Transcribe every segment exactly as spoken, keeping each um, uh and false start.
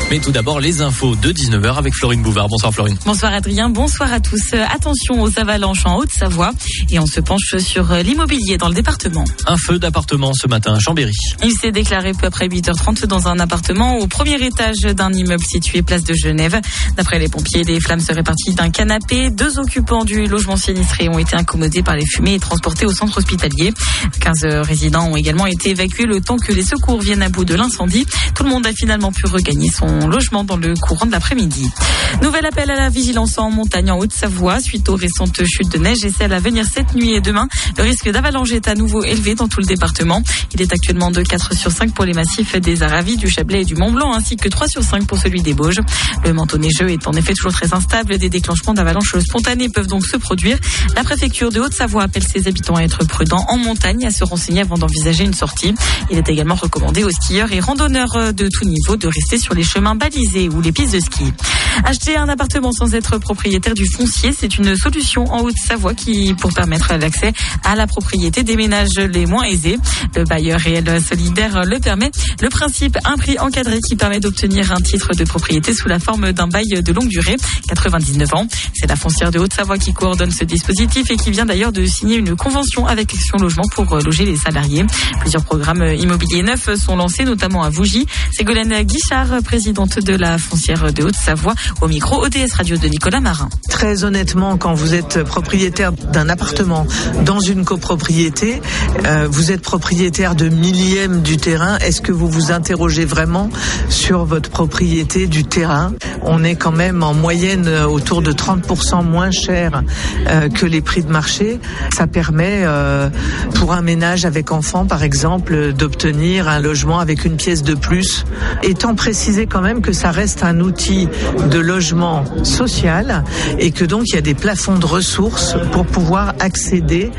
Mais tout d'abord, les infos de dix-neuf heures avec Florine Bouvard. Bonsoir Florine. Bonsoir Adrien, bonsoir à tous. Attention aux avalanches en Haute-Savoie et on se penche sur l'immobilier dans le département. Un feu d'appartement ce matin à Chambéry. Il s'est déclaré peu après huit heures trente dans un appartement au premier étage d'un immeuble situé place de Genève. D'après les pompiers, les flammes seraient parties d'un canapé. Deux occupants du logement sinistré ont été incommodés par les fumées et transportés au centre hospitalier. quinze résidents ont également été évacués le temps que les secours viennent à bout de l'incendie. Tout le monde a finalement pu regagner son logement dans le courant de l'après-midi. Nouvel appel à la vigilance en montagne en Haute-Savoie suite aux récentes chutes de neige et celles à venir cette nuit et demain. Le risque d'avalanche est à nouveau élevé dans tout le département. Il est actuellement de quatre sur cinq pour les massifs des Aravis, du Chablais et du Mont-Blanc ainsi que trois sur cinq pour celui des Bauges. Le manteau neigeux est en effet toujours très instable. Des déclenchements d'avalanches spontanées peuvent donc se produire. La préfecture de Haute-Savoie appelle ses habitants à être prudents en montagne, à se renseigner avant d'envisager une sortie. Il est également recommandé aux skieurs et randonneurs de tout niveau de rester sur les chemins balisés ou les pistes de ski. Acheter un appartement sans être propriétaire du foncier, c'est une solution en Haute-Savoie qui, pour permettre l'accès à la propriété des ménages les moins aisés. Le bailleur réel solidaire le permet. Le principe, un prix encadré qui permet d'obtenir un titre de propriété sous la forme d'un bail de longue durée, quatre-vingt-dix-neuf ans. C'est la foncière de Haute-Savoie qui coordonne ce dispositif et qui vient d'ailleurs de signer une convention avec Action Logement pour loger les salariés. Plusieurs programmes immobiliers neufs sont lancés, notamment à Vougy. Ségolène Guichard, présidente de la foncière de Haute-Savoie, au micro O D S Radio de Nicolas Marin. Très honnêtement, quand vous êtes propriétaire d'un appartement dans une copropriété, euh, vous êtes propriétaire de millième du terrain. Est-ce que vous vous interrogez vraiment sur votre propriété du terrain ? On est quand même en moyenne autour de trente pour cent moins cher euh, que les prix de marché. Ça permet euh, pour un ménage avec enfants, par exemple, d'obtenir un logement avec une pièce de plus. Étant précisé quand même que ça reste un outil de logement social et que donc il y a des plafonds de ressources pour pouvoir accéder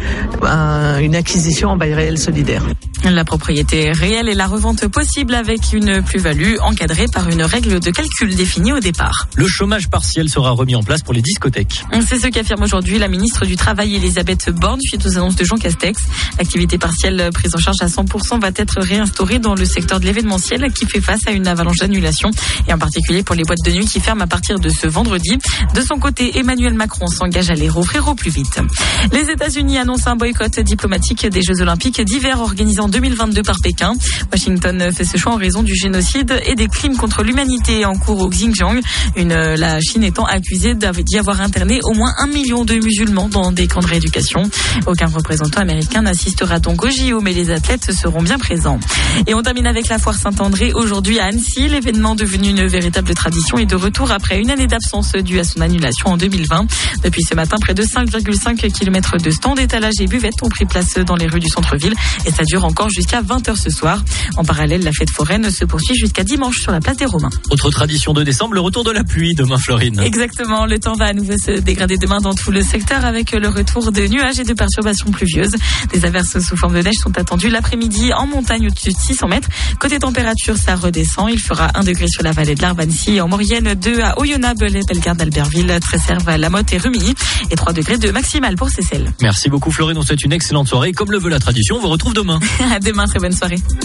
à une acquisition en bail réel solidaire. La propriété réelle et la revente possible avec une plus-value encadrée par une règle de calcul définie au départ. Le chômage partiel sera remis en place pour les discothèques. C'est ce qu'affirme aujourd'hui la ministre du Travail Elisabeth Borne suite aux annonces de Jean Castex. L'activité partielle prise en charge à cent pour cent va être réinstaurée dans le secteur de l'événementiel qui fait face à une avalanche d'annulations et en particulier pour les boîtes de nuit qui ferment à partir de ce vendredi. De son côté, Emmanuel Macron s'engage à les rouvrir au plus vite. Les États-Unis annoncent un boycott diplomatique des Jeux Olympiques d'hiver organisés en deux mille vingt-deux par Pékin. Washington fait ce choix en raison du génocide et des crimes contre l'humanité en cours au Xinjiang. Une, la Chine étant accusée d'y avoir interné au moins un million de musulmans dans des camps de rééducation. Aucun représentant américain n'assistera donc au J O, mais les athlètes seront bien présents. Et on termine avec la foire Saint-André aujourd'hui à Annecy. L'événement devenu une véritable tradition est de retour après une année d'absence due à son annulation en deux mille vingt. Depuis ce matin, près de cinq virgule cinq kilomètres de stands, étalages et buvettes ont pris place dans les rues du centre-ville et ça dure encore jusqu'à vingt heures ce soir. En parallèle, la fête foraine se poursuit jusqu'à dimanche sur la place des Romains. Autre tradition de décembre, le retour de la pluie demain, Florine. Exactement, le temps va à nouveau se dégrader demain dans tout le secteur avec le retour de nuages et de perturbations pluvieuses. Des averses sous forme de neige sont attendues l'après-midi en montagne au-dessus de six cents mètres. Côté température, ça redescend. Il fera un degré sur la vallée de l'Arve, Annecy et en Maurienne, deux à Oyonnax, Belay, Bellegarde, Albertville, Tresserve, Lamotte et Rumilly et trois degrés de maximal pour Seyssel. Merci beaucoup Florine, on souhaite une excellente soirée. Comme le veut la tradition, on vous retrouve demain. À demain, très bonne soirée.